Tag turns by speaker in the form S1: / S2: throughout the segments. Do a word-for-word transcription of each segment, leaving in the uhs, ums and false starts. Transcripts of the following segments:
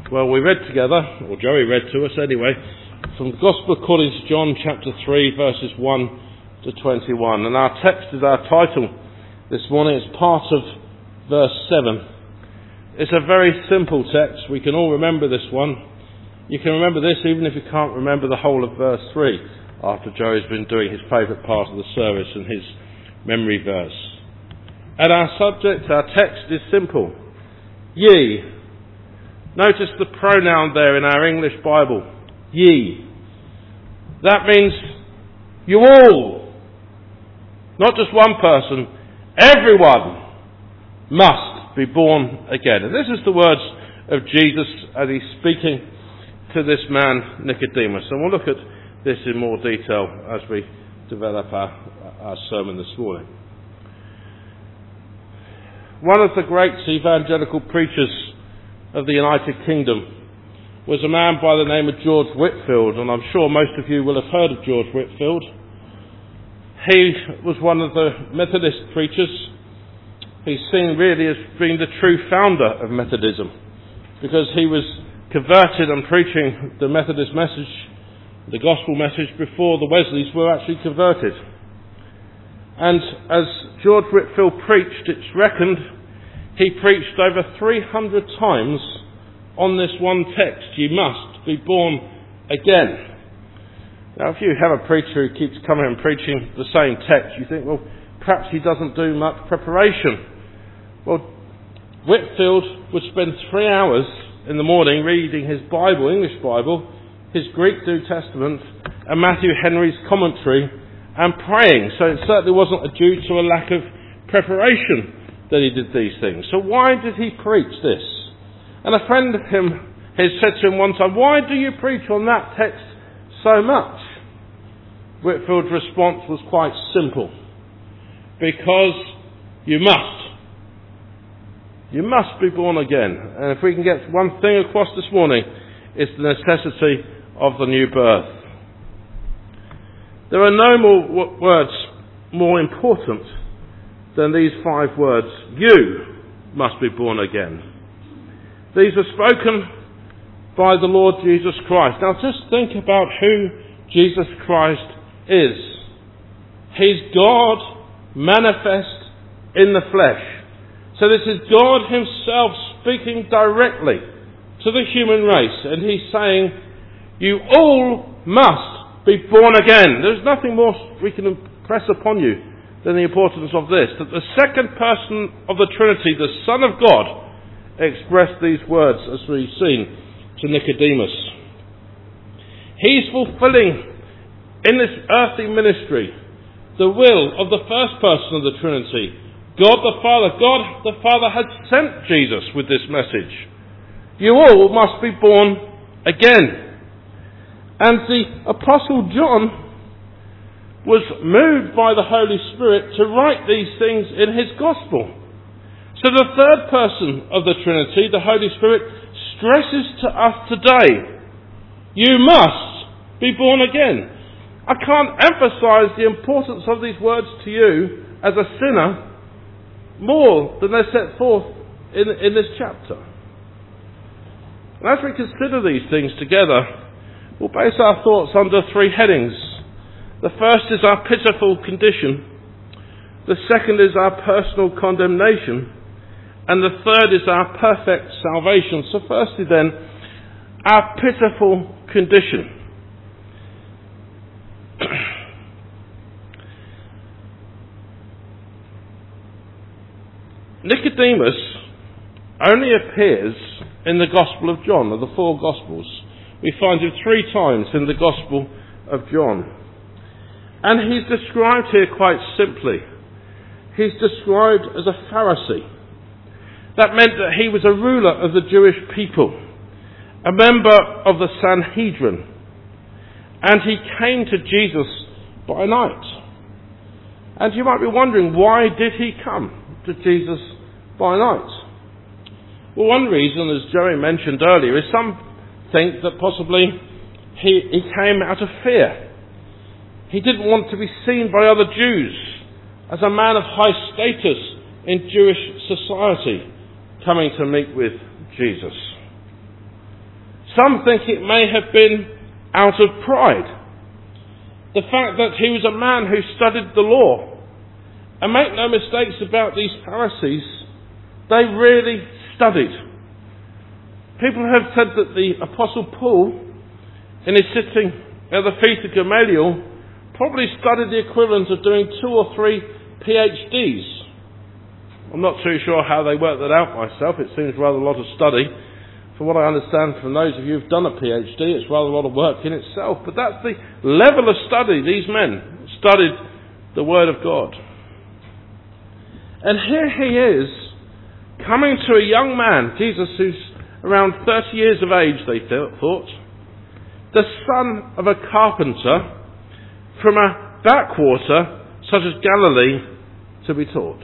S1: Well, we read together, or Joey read to us anyway, from the Gospel according to John chapter three, verses one to twenty-one. And our text is our title this morning. It's part of verse seven. It's a very simple text. We can all remember this one. You can remember this even if you can't remember the whole of verse three, after Joey's been doing his favourite part of the service and his memory verse. And our subject, our text is simple. Ye. Notice the pronoun there in our English Bible. Ye. That means you all. Not just one person. Everyone must be born again. And this is the words of Jesus as he's speaking to this man Nicodemus. And we'll look at this in more detail as we develop our, our sermon this morning. One of the great evangelical preachers of the United Kingdom was a man by the name of George Whitefield, and I'm sure most of you will have heard of George Whitefield. He was one of the Methodist preachers. He's seen really as being the true founder of Methodism, because he was converted and preaching the Methodist message, the gospel message, before the Wesleys were actually converted. And as George Whitefield preached, it's reckoned he preached over three hundred times on this one text, you must be born again. Now, if you have a preacher who keeps coming and preaching the same text, you think, well, perhaps he doesn't do much preparation. Well, Whitefield would spend three hours in the morning reading his Bible, English Bible, his Greek New Testament, and Matthew Henry's commentary, and praying. So it certainly wasn't due to a lack of preparation that he did these things. So why did he preach this? And a friend of him has said to him one time, why do you preach on that text so much? Whitefield's response was quite simple. Because you must. You must be born again. And if we can get one thing across this morning, it's the necessity of the new birth. There are no more w- words more important than these five words. You must be born again. These were spoken by the Lord Jesus Christ. Now just think about who Jesus Christ is. He's God manifest in the flesh. So this is God himself speaking directly to the human race. And he's saying, you all must be born again. There's nothing more we can impress upon you than the importance of this, that the second person of the Trinity, the Son of God, expressed these words as we've seen to Nicodemus. He's fulfilling in this earthly ministry the will of the first person of the Trinity, God the Father. God the Father had sent Jesus with this message. You all must be born again. And the Apostle John was moved by the Holy Spirit to write these things in his Gospel. So the third person of the Trinity, the Holy Spirit, stresses to us today, you must be born again. I can't emphasize the importance of these words to you as a sinner more than they're set forth in, in this chapter. And as we consider these things together, we'll base our thoughts under three headings. The first is our pitiful condition. The second is our personal condemnation. And the third is our perfect salvation. So firstly then, our pitiful condition. Nicodemus only appears in the Gospel of John, of the four Gospels. We find him three times in the Gospel of John. And he's described here quite simply. He's described as a Pharisee. That meant that he was a ruler of the Jewish people, a member of the Sanhedrin. And he came to Jesus by night. And you might be wondering, why did he come to Jesus by night? Well, one reason, as Joey mentioned earlier, is some think that possibly he, he came out of fear. He didn't want to be seen by other Jews as a man of high status in Jewish society coming to meet with Jesus. Some think it may have been out of pride. The fact that he was a man who studied the law. And make no mistakes about these Pharisees, they really studied. People have said that the Apostle Paul, in his sitting at the feet of Gamaliel, probably studied the equivalent of doing two or three PhDs. I'm not too sure how they worked that out myself. It seems rather a lot of study. From what I understand from those of you who've done a PhD, it's rather a lot of work in itself. But that's the level of study these men studied the Word of God. And here he is, coming to a young man, Jesus, who's around thirty years of age, they thought, the son of a carpenter from a backwater such as Galilee, to be taught.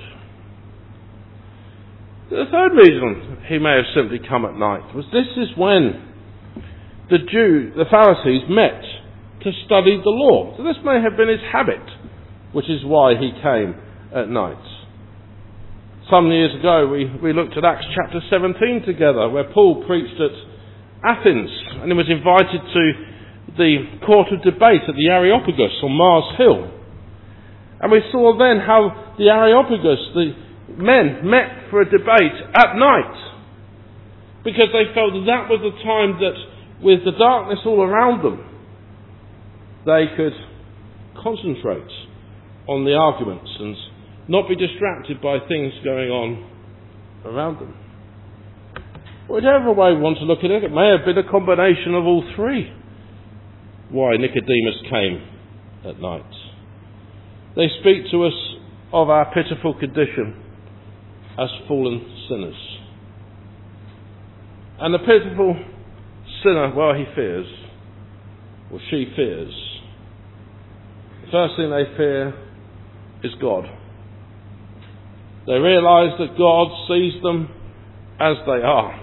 S1: The third reason he may have simply come at night was this is when the Jew, the Pharisees met to study the law. So this may have been his habit, which is why he came at night. Some years ago we, we looked at Acts chapter seventeen together, where Paul preached at Athens and he was invited to the court of debate at the Areopagus on Mars Hill. And we saw then how the Areopagus, the men met for a debate at night because they felt that that was the time that, with the darkness all around them, they could concentrate on the arguments and not be distracted by things going on around them. Whichever way we want to look at it, it may have been a combination of all three why Nicodemus came at night. They speak to us of our pitiful condition as fallen sinners. And the pitiful sinner, well, he fears, or she fears. The first thing they fear is God. They realise that God sees them as they are.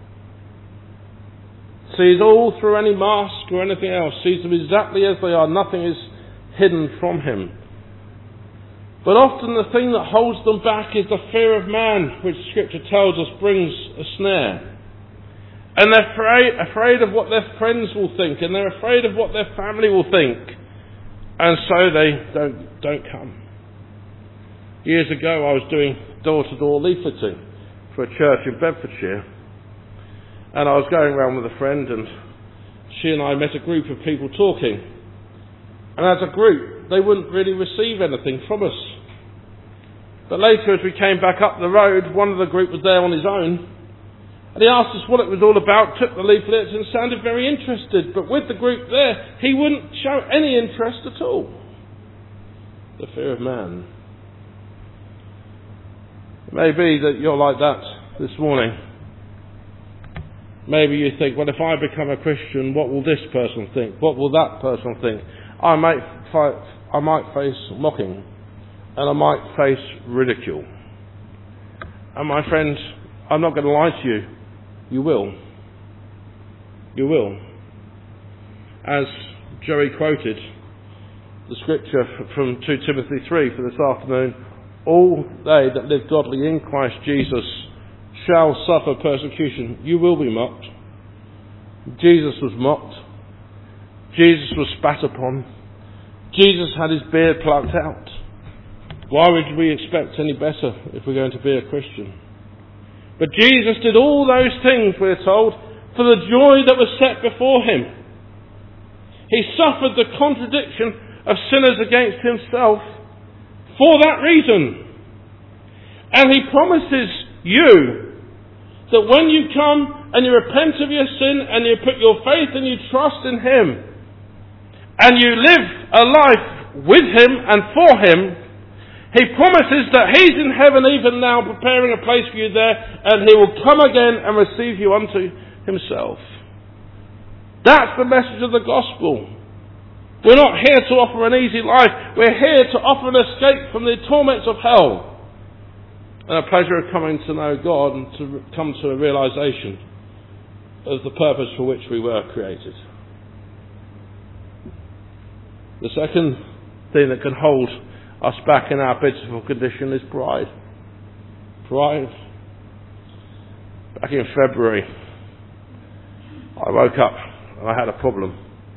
S1: Sees all through any mask or anything else. Sees them exactly as they are. Nothing is hidden from him. But often the thing that holds them back is the fear of man, which Scripture tells us brings a snare. And they're afraid, afraid of what their friends will think, and they're afraid of what their family will think. And so they don't, don't come. Years ago I was doing door-to-door leafleting for a church in Bedfordshire, and I was going around with a friend, and she and I met a group of people talking, and as a group they wouldn't really receive anything from us. But later, as we came back up the road, one of the group was there on his own, and he asked us what it was all about, took the leaflets and sounded very interested, but with the group there he wouldn't show any interest at all. The fear of man. It may be that you're like that this morning. Maybe you think, well, if I become a Christian, what will this person think? What will that person think? I might fight, I might face mocking, and I might face ridicule. And my friend, I'm not going to lie to you. You will. You will. As Joey quoted the scripture from Second Timothy three for this afternoon, all they that live godly in Christ Jesus shall suffer persecution. You will be mocked. Jesus was mocked. Jesus was spat upon. Jesus had his beard plucked out. Why would we expect any better if we're going to be a Christian? But Jesus did all those things, we're told, for the joy that was set before him. He suffered the contradiction of sinners against himself for that reason. And he promises you that when you come and you repent of your sin and you put your faith and you trust in him and you live a life with him and for him, he promises that he's in heaven even now preparing a place for you there, and he will come again and receive you unto himself. That's the message of the gospel. We're not here to offer an easy life. We're here to offer an escape from the torments of hell. And a pleasure of coming to know God and to come to a realization of the purpose for which we were created. The second thing that can hold us back in our pitiful condition is pride. Pride. Back in February, I woke up and I had a problem.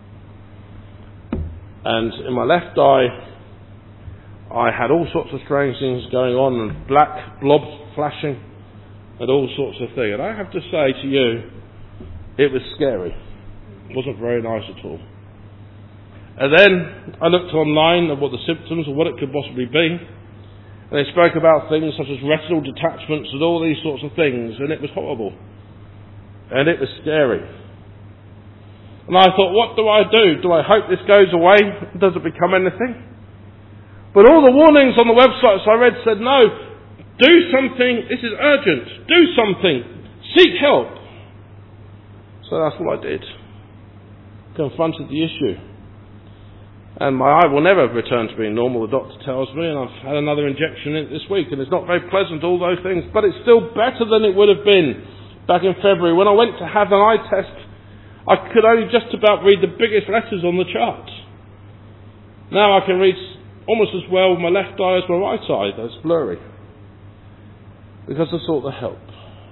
S1: And in my left eye, I had all sorts of strange things going on, and black blobs flashing, and all sorts of things. And I have to say to you, it was scary. It wasn't very nice at all. And then I looked online at what the symptoms or what it could possibly be. And they spoke about things such as retinal detachments and all these sorts of things, and it was horrible. And it was scary. And I thought, what do I do? Do I hope this goes away? Does it become anything? But all the warnings on the websites I read said, no, do something. This is urgent. Do something. Seek help. So that's what I did. Confronted the issue. And my eye will never return to being normal, the doctor tells me, and I've had another injection in it this week, and it's not very pleasant, all those things, but it's still better than it would have been back in February. When I went to have an eye test, I could only just about read the biggest letters on the chart. Now I can read almost as well with my left eye as my right eye. That's blurry. Because I sought the help.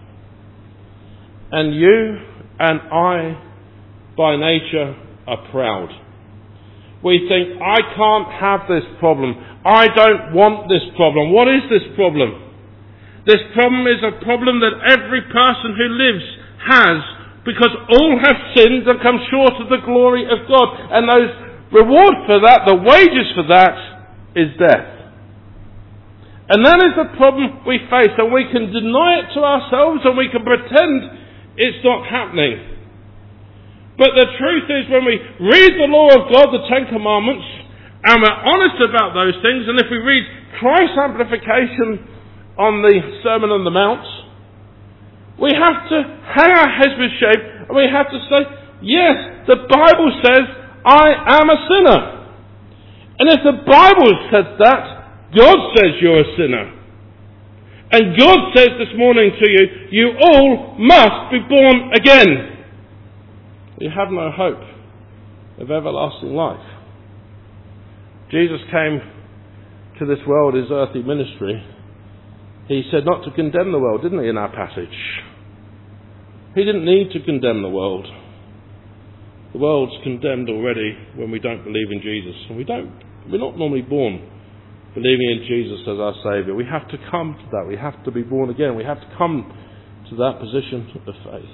S1: And you and I, by nature, are proud. We think, I can't have this problem. I don't want this problem. What is this problem? This problem is a problem that every person who lives has, because all have sinned and come short of the glory of God. And those reward for that, the wages for that, is death. And that is the problem we face. And we can deny it to ourselves and we can pretend it's not happening. But the truth is, when we read the law of God, the Ten Commandments, and we're honest about those things, and if we read Christ's amplification on the Sermon on the Mount, we have to hang our heads with shame, and we have to say, yes, the Bible says, I am a sinner. And if the Bible says that, God says you're a sinner. And God says this morning to you, you all must be born again. You have no hope of everlasting life. Jesus came to this world, his earthly ministry. He said not to condemn the world, didn't he, in our passage? He didn't need to condemn the world. The world's condemned already when we don't believe in Jesus. And we don't, we're not normally born believing in Jesus as our Saviour. We have to come to that. We have to be born again. We have to come to that position of faith.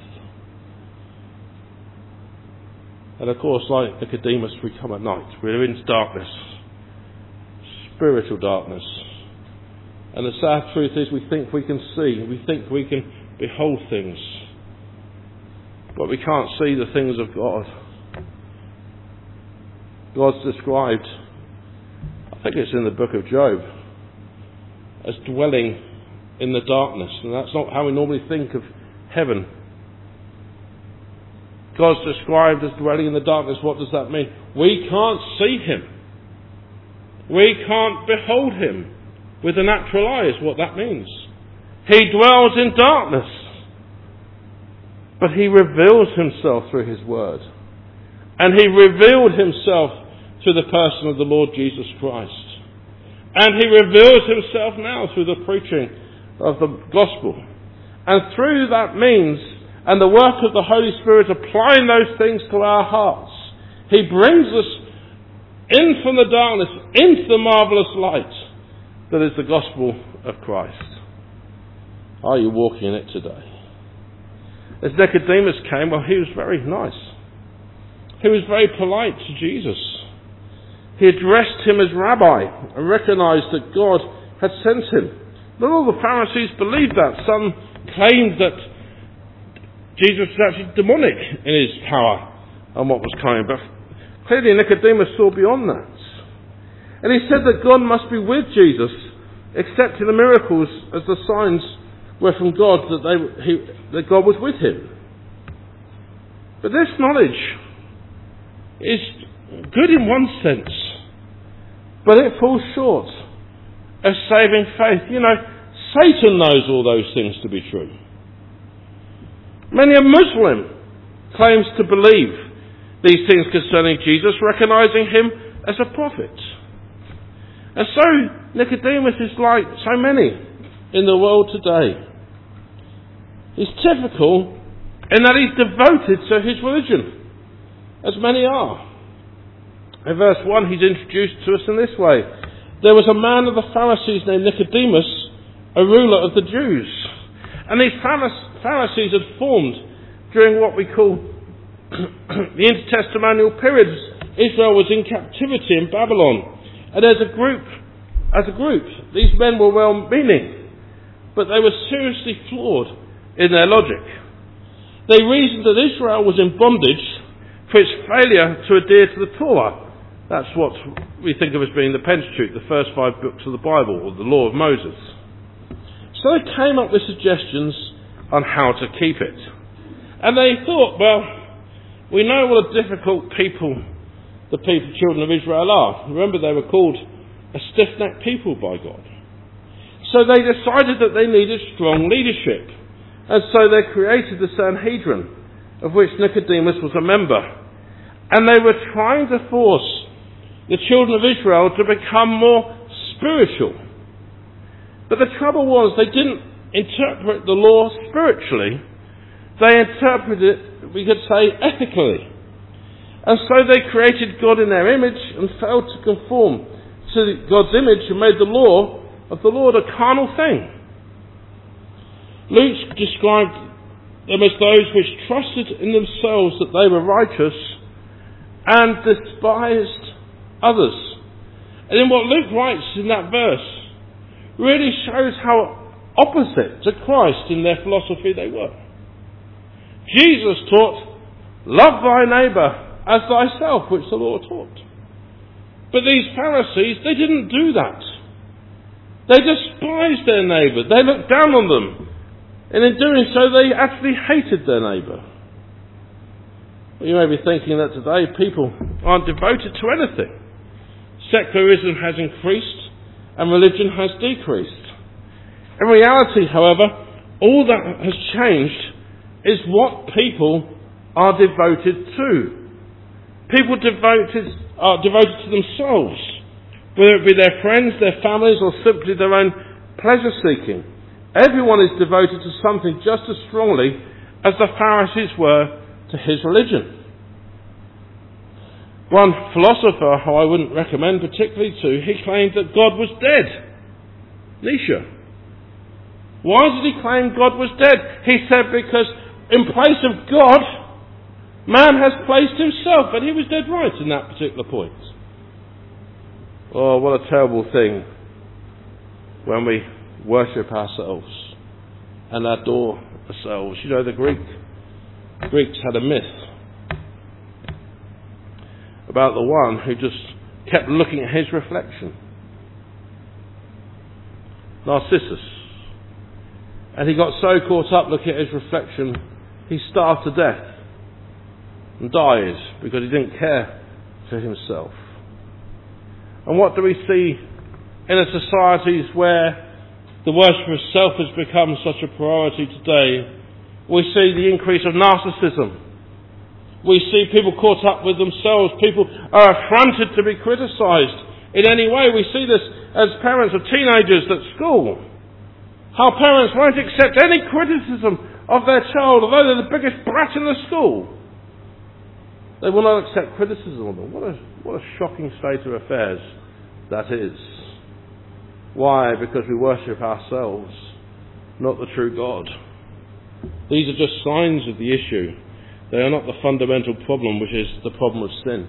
S1: And of course, like Nicodemus, we come at night. We're in darkness. Spiritual darkness. And the sad truth is we think we can see. We think we can behold things. But we can't see the things of God. God's described, I think it's in the book of Job, as dwelling in the darkness. And that's not how we normally think of heaven. God's described as dwelling in the darkness. What does that mean? We can't see him. We can't behold him with the natural eye is what that means. He dwells in darkness. But he reveals himself through his word. And he revealed himself through the person of the Lord Jesus Christ. And he reveals himself now through the preaching of the gospel. And through that means, and the work of the Holy Spirit applying those things to our hearts, he brings us in from the darkness into the marvellous light that is the gospel of Christ. Are you walking in it today? As Nicodemus came, well, he was very nice. He was very polite to Jesus. He addressed him as rabbi and recognized that God had sent him. Not all the Pharisees believed that. Some claimed that Jesus was actually demonic in his power and what was coming. But clearly Nicodemus saw beyond that. And he said that God must be with Jesus, accepting the miracles as the signs were from God, that, they, he, that God was with him. But this knowledge is good in one sense, but it falls short of saving faith. You know, Satan knows all those things to be true. Many a Muslim claims to believe these things concerning Jesus, recognizing him as a prophet. And so Nicodemus is like so many in the world today. He's typical in that he's devoted to his religion, as many are. In verse one, he's introduced to us in this way. There was a man of the Pharisees named Nicodemus, a ruler of the Jews. And these Pharisees had formed during what we call the intertestamental period. Israel was in captivity in Babylon. And as a group, as a group, these men were well-meaning, but they were seriously flawed in their logic. They reasoned that Israel was in bondage for its failure to adhere to the Torah. That's what we think of as being the Pentateuch, the first five books of the Bible, or the Law of Moses. So they came up with suggestions on how to keep it. And they thought, well, we know what a difficult people the people, children of Israel are. Remember, they were called a stiff-necked people by God. So they decided that they needed strong leadership. And so they created the Sanhedrin, of which Nicodemus was a member. And they were trying to force the children of Israel to become more spiritual. But the trouble was, they didn't interpret the law spiritually. They interpreted it, we could say, ethically. And so they created God in their image and failed to conform to God's image and made the law of the Lord a carnal thing. Luke described them as those which trusted in themselves that they were righteous and despised others. And then what Luke writes in that verse really shows how opposite to Christ in their philosophy they were. Jesus taught, love thy neighbour as thyself, which the law taught. But these Pharisees, they didn't do that. They despised their neighbour. They looked down on them. And in doing so, they actually hated their neighbour. Well, you may be thinking that today people aren't devoted to anything. Secularism has increased and religion has decreased. In reality, however, all that has changed is what people are devoted to. People devoted are devoted to themselves, whether it be their friends, their families, or simply their own pleasure-seeking. Everyone is devoted to something just as strongly as the Pharisees were to his religion. One philosopher who I wouldn't recommend particularly to, he claimed that God was dead. Nietzsche. Why did he claim God was dead? He said because in place of God, man has placed himself, and he was dead right in that particular point. Oh, what a terrible thing when we worship ourselves and adore ourselves. You know, the Greek Greeks had a myth about the one who just kept looking at his reflection. Narcissus. And he got so caught up looking at his reflection, he starved to death and died because he didn't care for himself. And what do we see in a societies where the worship of self has become such a priority today? We see the increase of narcissism. We see people caught up with themselves. People are affronted to be criticised in any way. We see this as parents of teenagers at school. How parents won't accept any criticism of their child, although they're the biggest brat in the school. They will not accept criticism of them. What a, what a shocking state of affairs that is. Why? Because we worship ourselves, not the true God. These are just signs of the issue. They are not the fundamental problem, which is the problem of sin.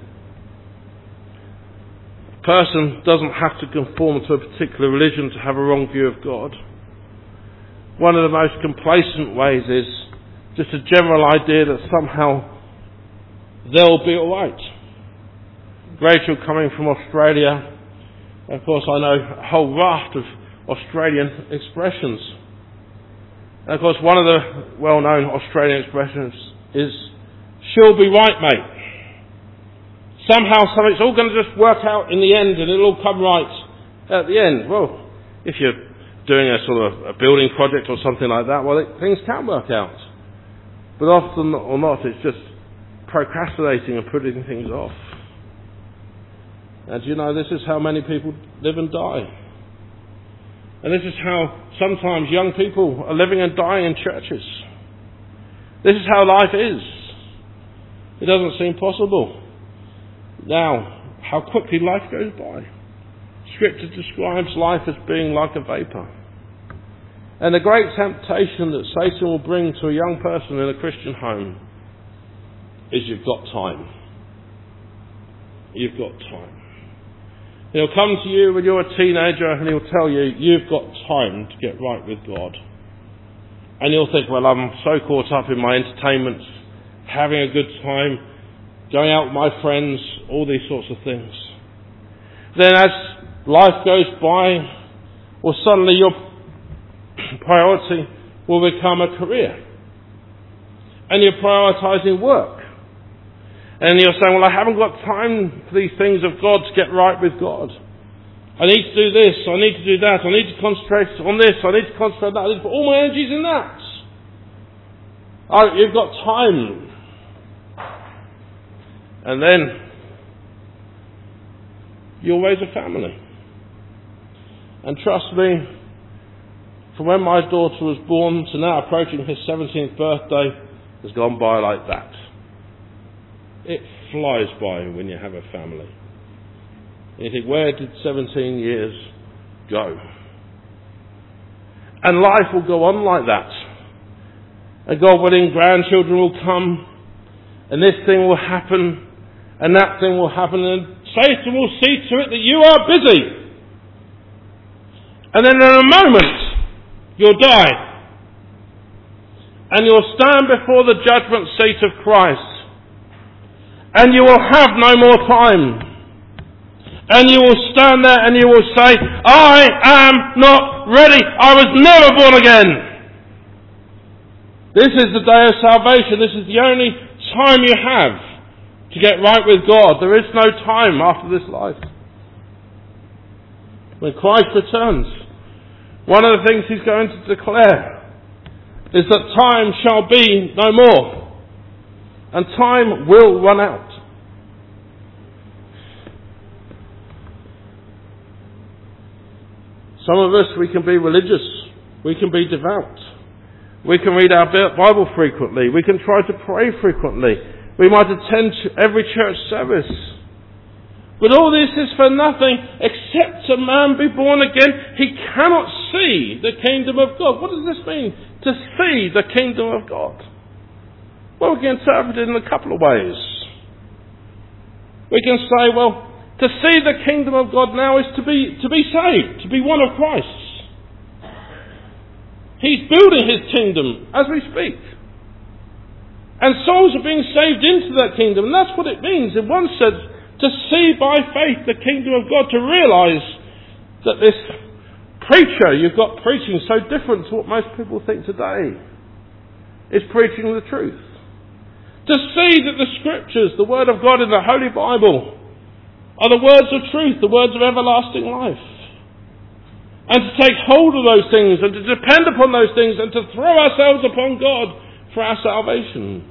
S1: A person doesn't have to conform to a particular religion to have a wrong view of God. One of the most complacent ways is just a general idea that somehow they'll be all right. Rachel coming from Australia, of course I know a whole raft of Australian expressions. And of course one of the well-known Australian expressions is, she'll be right, mate. Somehow something's all going to just work out in the end and it'll all come right at the end. Well, if you're doing a sort of a building project or something like that, well, it, things can work out. But often or not, it's just procrastinating and putting things off. And you know, this is how many people live and die. And this is how sometimes young people are living and dying in churches. This is how life is. It doesn't seem possible. Now, how quickly life goes by. Scripture describes life as being like a vapour. And the great temptation that Satan will bring to a young person in a Christian home is you've got time. You've got time. He'll come to you when you're a teenager and he'll tell you, you've got time to get right with God. And you'll think, well, I'm so caught up in my entertainment, having a good time, going out with my friends, all these sorts of things. Then as life goes by, well, suddenly your priority will become a career. And you're prioritising work. And you're saying, well, I haven't got time for these things of God to get right with God. I need to do this, I need to do that, I need to concentrate on this, I need to concentrate on that, I need to put all my energies in that. Oh, you've got time. And then you'll raise a family. And trust me, from when my daughter was born to now approaching her seventeenth birthday, has gone by like that. It flies by when you have a family. And you think, where did seventeen years go? And life will go on like that. And God willing, grandchildren will come, and this thing will happen, and that thing will happen, and Satan will see to it that you are busy. And then in a moment, you'll die. And you'll stand before the judgment seat of Christ. And you will have no more time. And you will stand there and you will say, I am not ready. I was never born again. This is the day of salvation. This is the only time you have to get right with God. There is no time after this life. When Christ returns, one of the things he's going to declare is that time shall be no more. And time will run out. Some of us, we can be religious. We can be devout. We can read our Bible frequently. We can try to pray frequently. We might attend every church service. But all this is for nothing except a man be born again. He cannot see the kingdom of God. What does this mean? To see the kingdom of God. Well, we can interpret it in a couple of ways. We can say, well, to see the kingdom of God now is to be to be saved, to be one of Christ's. He's building his kingdom as we speak. And souls are being saved into that kingdom. And that's what it means, in one sense, to see by faith the kingdom of God, to realise that this preacher you've got preaching so different to what most people think today is preaching the truth. To see that the scriptures, the word of God in the Holy Bible, are the words of truth, the words of everlasting life. And to take hold of those things and to depend upon those things and to throw ourselves upon God for our salvation.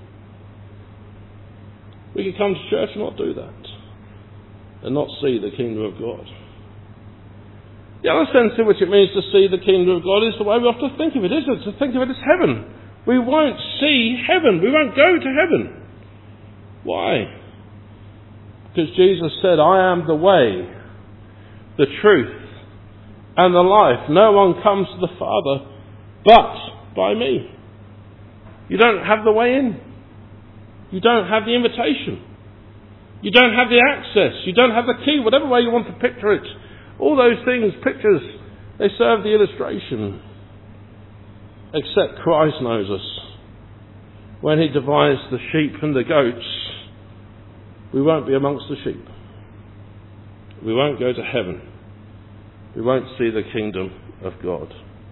S1: We can come to church and not do that. And not see the kingdom of God. The other sense in which it means to see the kingdom of God is the way we often think of it, isn't it? To think of it as heaven. We won't see heaven. We won't go to heaven. Why? Because Jesus said, I am the way, the truth, and the life. No one comes to the Father but by me. You don't have the way in. You don't have the invitation. You don't have the access. You don't have the key, whatever way you want to picture it. All those things, pictures, they serve the illustration. Except Christ knows us. When he divides the sheep and the goats, we won't be amongst the sheep. We won't go to heaven. We won't see the kingdom of God.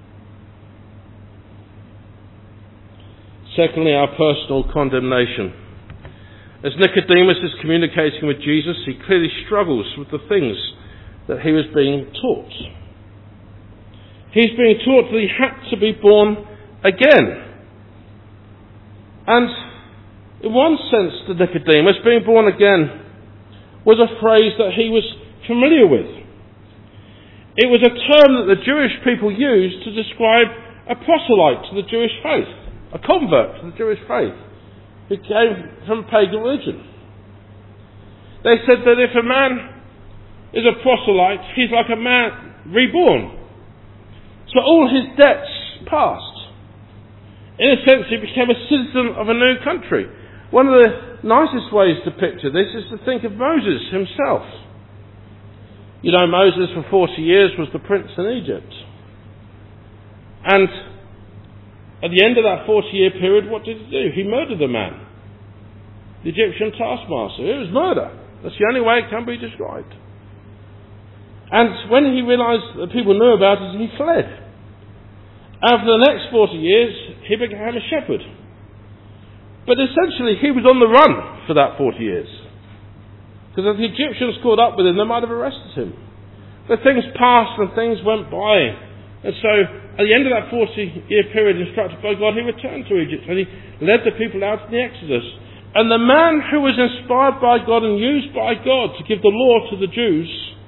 S1: Secondly, our personal condemnation. As Nicodemus is communicating with Jesus, he clearly struggles with the things that he was being taught. He's being taught that he had to be born again. And in one sense to Nicodemus, being born again was a phrase that he was familiar with. It was a term that the Jewish people used to describe a proselyte to the Jewish faith. a convert to the Jewish faith, who came from pagan religion. They said that if a man is a proselyte, he's like a man reborn. So all his debts passed. In a sense, he became a citizen of a new country. One of the nicest ways to picture this is to think of Moses himself. You know, Moses for forty years was the prince in Egypt. And at the end of that forty-year period, what did he do? He murdered a man. The Egyptian taskmaster. It was murder. That's the only way it can be described. And when he realised that people knew about it, he fled. And for the next forty years, he became a shepherd. But essentially, he was on the run for that forty years. Because if the Egyptians caught up with him, they might have arrested him. But things passed and things went by. And so, at the end of that forty-year period instructed by God, he returned to Egypt and he led the people out in the Exodus. And the man who was inspired by God and used by God to give the law to the Jews,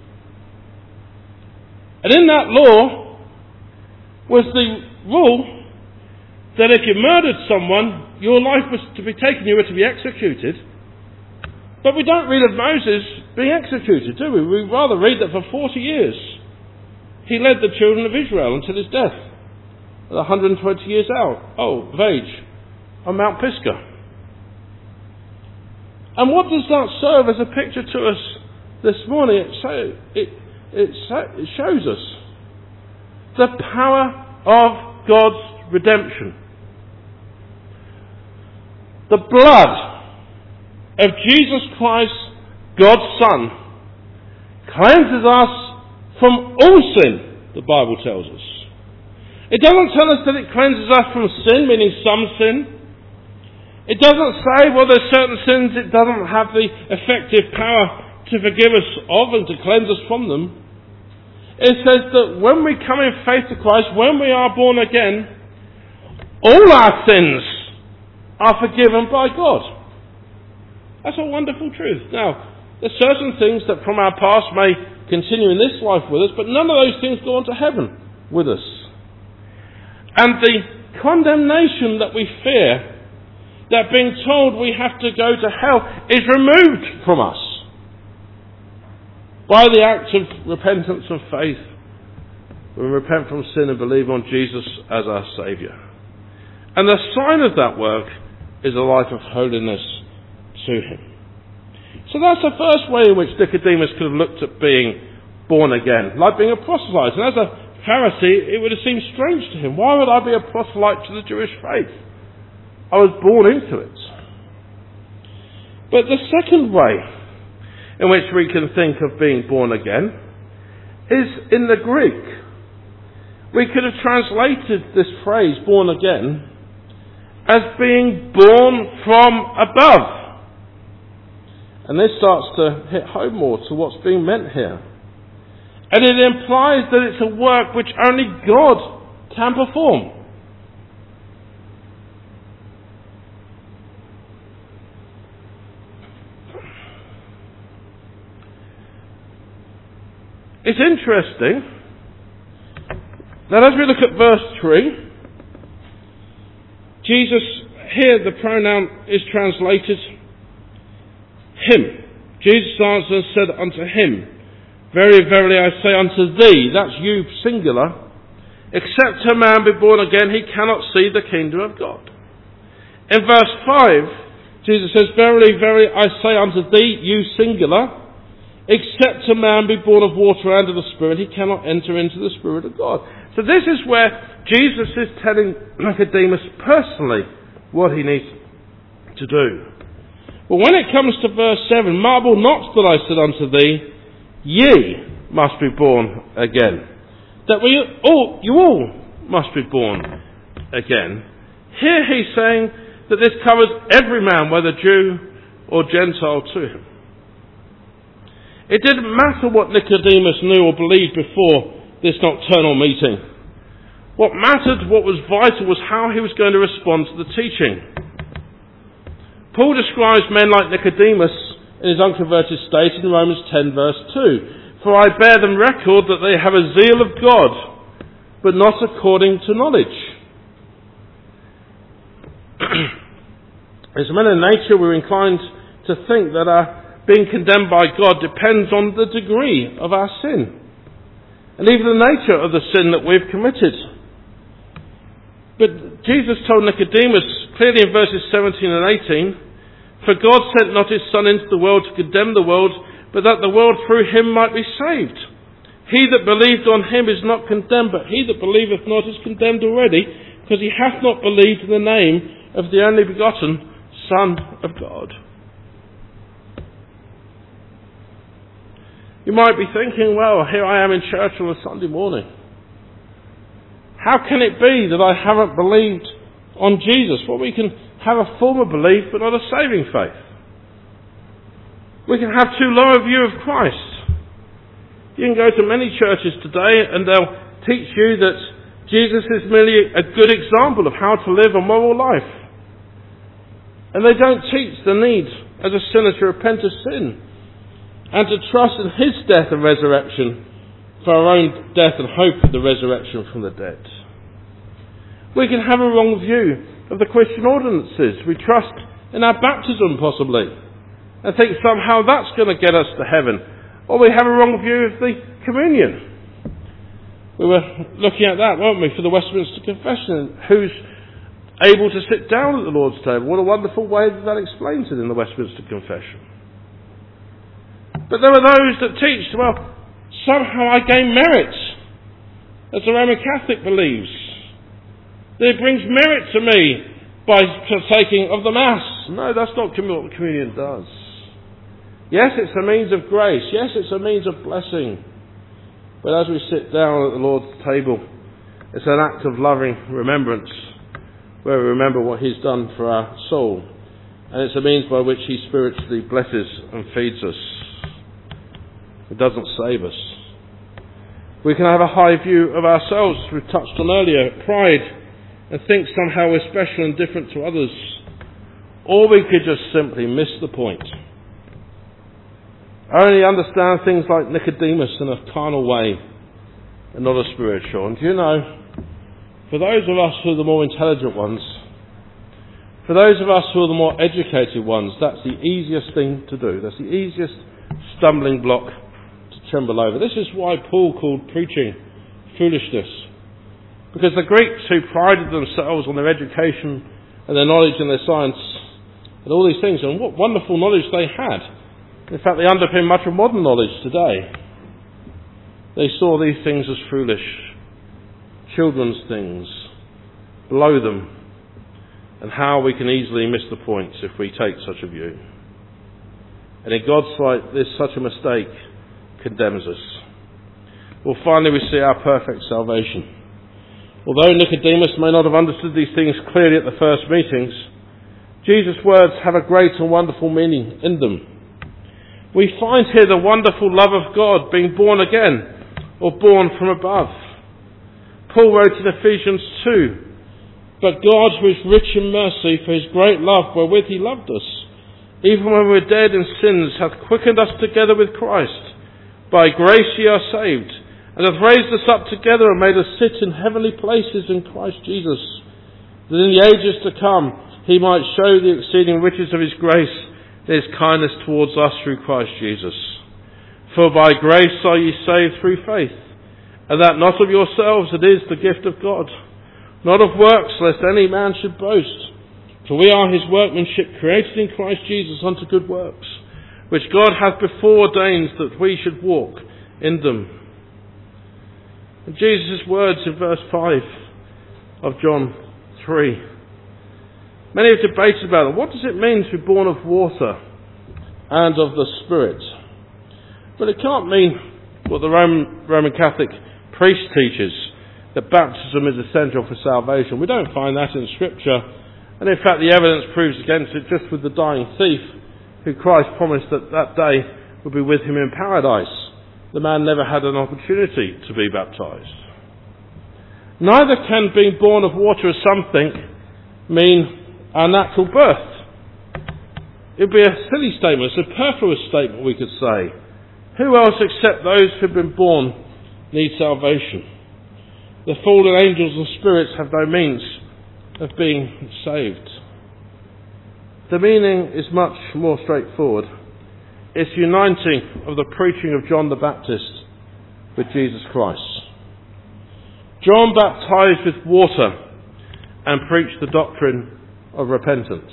S1: and in that law was the rule that if you murdered someone, your life was to be taken, you were to be executed. But we don't read of Moses being executed, do we? We rather read that for forty years he led the children of Israel until his death at one hundred twenty years out, oh, of age, on Mount Pisgah. And what does that serve as a picture to us this morning? It, so, it, it, so, it shows us the power of God's redemption. The blood of Jesus Christ, God's Son, cleanses us from all sin, the Bible tells us. It doesn't tell us that it cleanses us from sin, meaning some sin. It doesn't say, well, there's certain sins it doesn't have the effective power to forgive us of and to cleanse us from them. It says that when we come in faith to Christ, when we are born again, all our sins are forgiven by God. That's a wonderful truth. Now, there's certain things that from our past may continue in this life with us, but none of those things go on to heaven with us. And the condemnation that we fear, that being told we have to go to hell, is removed from us by the act of repentance and faith. We repent from sin and believe on Jesus as our Saviour. And the sign of that work is a life of holiness to him. So that's the first way in which Nicodemus could have looked at being born again, like being a proselyte. And as a Pharisee, it would have seemed strange to him. Why would I be a proselyte to the Jewish faith? I was born into it. But the second way in which we can think of being born again is in the Greek. We could have translated this phrase, born again, as being born from above. And this starts to hit home more to what's being meant here. And it implies that it's a work which only God can perform. It's interesting that as we look at verse three, Jesus, here the pronoun is translated him. Jesus answered and said unto him, Very verily I say unto thee, that's you singular, except a man be born again, he cannot see the kingdom of God. In verse five, Jesus says, Verily, verily I say unto thee, you singular, except a man be born of water and of the Spirit, he cannot enter into the Spirit of God. So this is where Jesus is telling Nicodemus personally what he needs to do. But when it comes to verse seven, marvel not that I said unto thee, ye must be born again. That we all, you all must be born again. Here he's saying that this covers every man, whether Jew or Gentile to him. It didn't matter what Nicodemus knew or believed before this nocturnal meeting. What mattered, what was vital, was how he was going to respond to the teaching. Paul describes men like Nicodemus in his unconverted state in Romans ten verse two. For I bear them record that they have a zeal of God, but not according to knowledge. As men in nature, we're inclined to think that our being condemned by God depends on the degree of our sin, and even the nature of the sin that we've committed. But Jesus told Nicodemus clearly in verses seventeen and eighteen, "For God sent not his Son into the world to condemn the world, but that the world through him might be saved. He that believed on him is not condemned, but he that believeth not is condemned already, because he hath not believed in the name of the only begotten Son of God." You might be thinking, well, here I am in church on a Sunday morning. How can it be that I haven't believed on Jesus? Well, we can have a form of belief, but not a saving faith. We can have too low a view of Christ. You can go to many churches today and they'll teach you that Jesus is merely a good example of how to live a moral life. And they don't teach the need as a sinner to repent of sin and to trust in his death and resurrection for our own death and hope of the resurrection from the dead. We can have a wrong view of the Christian ordinances. We trust in our baptism possibly and think somehow that's going to get us to heaven. Or we have a wrong view of the communion. We were looking at that, weren't we, for the Westminster Confession. Who's able to sit down at the Lord's table? What a wonderful way that that explains it in the Westminster Confession. But there are those that teach, well, somehow I gain merit, as the Roman Catholic believes. That it brings merit to me by partaking of the Mass. No, that's not what communion does. Yes, it's a means of grace. Yes, it's a means of blessing. But as we sit down at the Lord's table, it's an act of loving remembrance, where we remember what he's done for our soul. And it's a means by which he spiritually blesses and feeds us. It doesn't save us. We can have a high view of ourselves, as we've touched on earlier, pride, and think somehow we're special and different to others. Or we could just simply miss the point. Only understand things like Nicodemus in a carnal way and not a spiritual. And do you know, for those of us who are the more intelligent ones, for those of us who are the more educated ones, that's the easiest thing to do. That's the easiest stumbling block to tremble over. This is why Paul called preaching foolishness. Because the Greeks, who prided themselves on their education and their knowledge and their science and all these things, and what wonderful knowledge they had. In fact, they underpin much of modern knowledge today. They saw these things as foolish, children's things, below them, and how we can easily miss the points if we take such a view. And in God's sight, this such a mistake condemns us. Well, finally we see our perfect salvation. Although Nicodemus may not have understood these things clearly at the first meetings, Jesus' words have a great and wonderful meaning in them. We find here the wonderful love of God being born again, or born from above. Paul wrote in Ephesians two, "But God, who is rich in mercy, for his great love wherewith he loved us, even when we were dead in sins, hath quickened us together with Christ. By grace ye are saved, and hath raised us up together and made us sit in heavenly places in Christ Jesus, that in the ages to come he might show the exceeding riches of his grace, his kindness towards us through Christ Jesus. For by grace are ye saved through faith, and that not of yourselves, it is the gift of God, not of works, lest any man should boast. For we are his workmanship, created in Christ Jesus unto good works, which God hath before ordained that we should walk in them." And Jesus' words in verse five of John three. Many have debated about it. What does it mean to be born of water and of the Spirit? But it can't mean what the Roman, Roman Catholic priest teaches, that baptism is essential for salvation. We don't find that in Scripture. And in fact, the evidence proves against it just with the dying thief, who Christ promised that that day would be with him in paradise. The man never had an opportunity to be baptized. Neither can being born of water, as some think, mean our natural birth. It would be a silly statement, a superfluous statement, we could say. Who else except those who have been born need salvation? The fallen angels and spirits have no means of being saved. The meaning is much more straightforward. It's uniting of the preaching of John the Baptist with Jesus Christ. John baptized with water and preached the doctrine of repentance.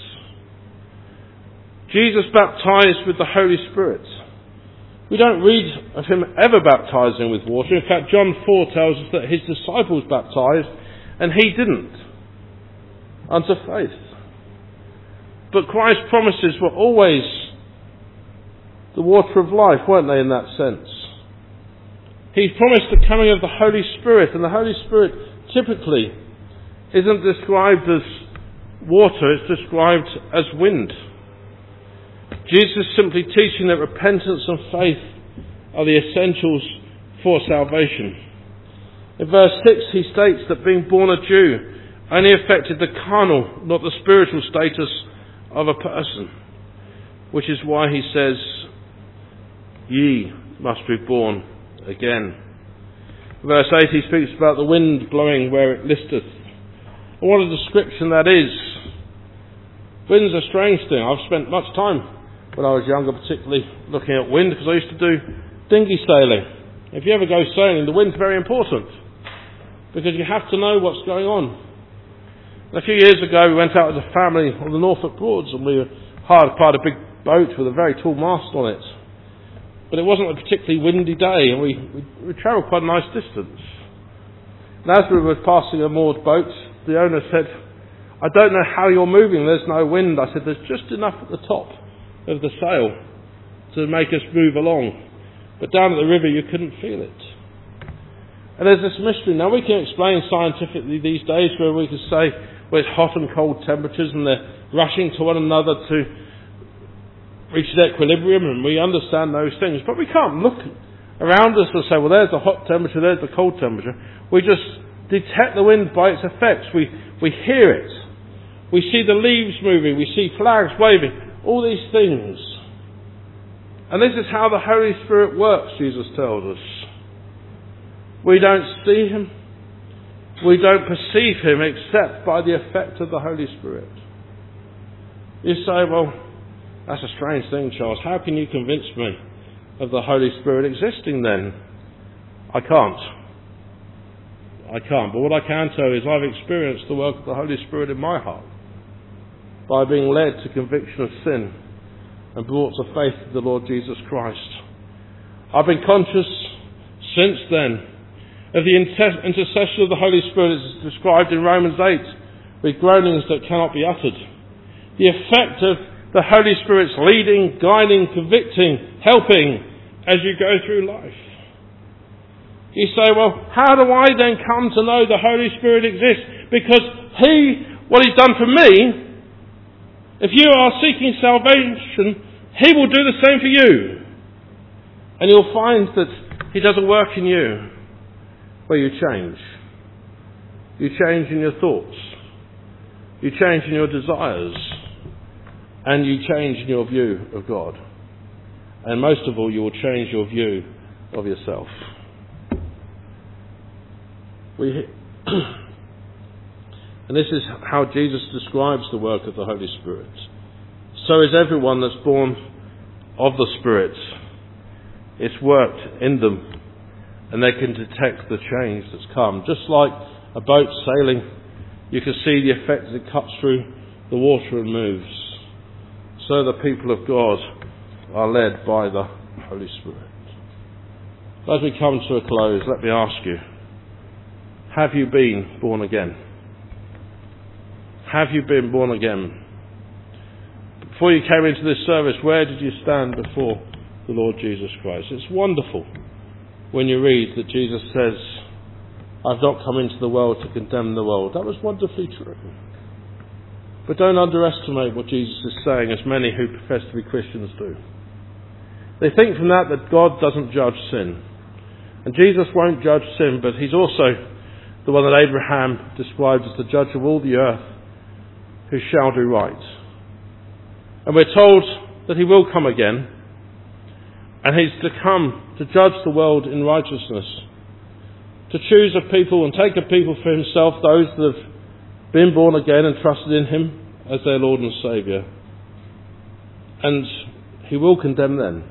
S1: Jesus baptized with the Holy Spirit. We don't read of him ever baptizing with water. In fact, John four tells us that his disciples baptized and he didn't, unto faith. But Christ's promises were always the water of life, weren't they, in that sense? He promised the coming of the Holy Spirit, and the Holy Spirit typically isn't described as water, it's described as wind. Jesus is simply teaching that repentance and faith are the essentials for salvation. In verse six he states that being born a Jew only affected the carnal, not the spiritual status of a person, which is why he says, ye must be born again. Verse eight he speaks about the wind blowing where it listeth. And what a description that is. Wind's a strange thing. I've spent much time when I was younger particularly looking at wind, because I used to do dinghy sailing. If you ever go sailing, the wind's very important, because you have to know what's going on. And a few years ago we went out as a family on the Norfolk Broads, and we hired quite a big boat with a very tall mast on it. But it wasn't a particularly windy day, and we, we, we travelled quite a nice distance. And as we were passing a moored boat, the owner said, I don't know how you're moving, there's no wind. I said, there's just enough at the top of the sail to make us move along. But down at the river you couldn't feel it. And there's this mystery. Now we can explain scientifically these days where we can say, well, it's hot and cold temperatures and they're rushing to one another to reach the equilibrium, and we understand those things. But we can't look around us and say, well, there's the hot temperature, there's the cold temperature. We just detect the wind by its effects. We, we hear it. We see the leaves moving. We see flags waving. All these things. And this is how the Holy Spirit works, Jesus tells us. We don't see him. We don't perceive him except by the effect of the Holy Spirit. You say, well, that's a strange thing, Charles. How can you convince me of the Holy Spirit existing then? I can't. I can't. But what I can tell you is I've experienced the work of the Holy Spirit in my heart by being led to conviction of sin and brought to faith in the Lord Jesus Christ. I've been conscious since then of the inter- intercession of the Holy Spirit as described in Romans eight, with groanings that cannot be uttered. The effect of the Holy Spirit's leading, guiding, convicting, helping as you go through life. You say, well, how do I then come to know the Holy Spirit exists? Because he, what he's done for me, if you are seeking salvation, he will do the same for you. And you'll find that he does a work in you where you change. You change in your thoughts. You change in your desires. And you change in your view of God. And most of all, you will change your view of yourself. We, and this is how Jesus describes the work of the Holy Spirit. So is everyone that's born of the Spirit. It's worked in them, and they can detect the change that's come. Just like a boat sailing, you can see the effect as it cuts through the water and moves. So the people of God are led by the Holy Spirit. As we come to a close, let me ask you, have you been born again? Have you been born again? Before you came into this service, where did you stand before the Lord Jesus Christ? It's wonderful when you read that Jesus says, I've not come into the world to condemn the world. That was wonderfully true. But don't underestimate what Jesus is saying, as many who profess to be Christians do. They think from that that God doesn't judge sin. And Jesus won't judge sin, but he's also the one that Abraham describes as the judge of all the earth, who shall do right. And we're told that he will come again, and he's to come to judge the world in righteousness, to choose a people and take a people for himself, those that have been born again and trusted in him as their Lord and Saviour. And he will condemn them.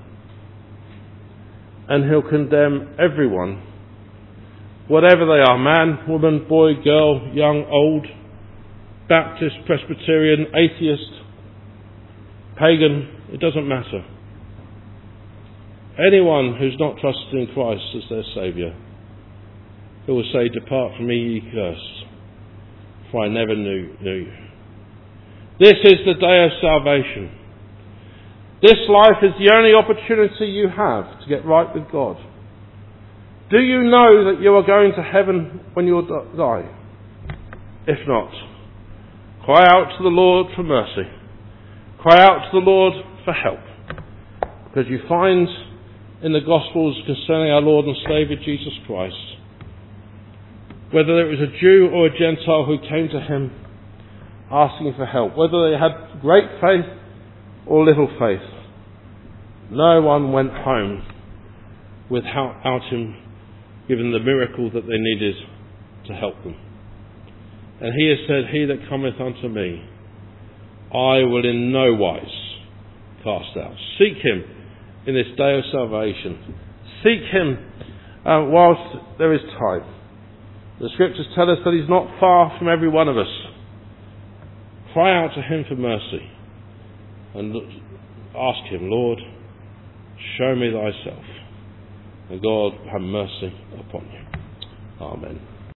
S1: And he'll condemn everyone, whatever they are, man, woman, boy, girl, young, old, Baptist, Presbyterian, atheist, pagan, it doesn't matter. Anyone who's not trusted in Christ as their Saviour, he will say, "Depart from me, ye cursed, for I never knew, knew you." This is the day of salvation. This life is the only opportunity you have to get right with God. Do you know that you are going to heaven when you die? If not, cry out to the Lord for mercy. Cry out to the Lord for help. Because you find in the Gospels concerning our Lord and Saviour Jesus Christ, whether it was a Jew or a Gentile who came to him asking for help, whether they had great faith or little faith, no one went home without him giving the miracle that they needed to help them. And he has said, "He that cometh unto me, I will in no wise cast out." Seek him in this day of salvation. Seek him uh, whilst there is time. The scriptures tell us that he's not far from every one of us. Cry out to him for mercy and ask him, "Lord, show me thyself." And God have mercy upon you. Amen.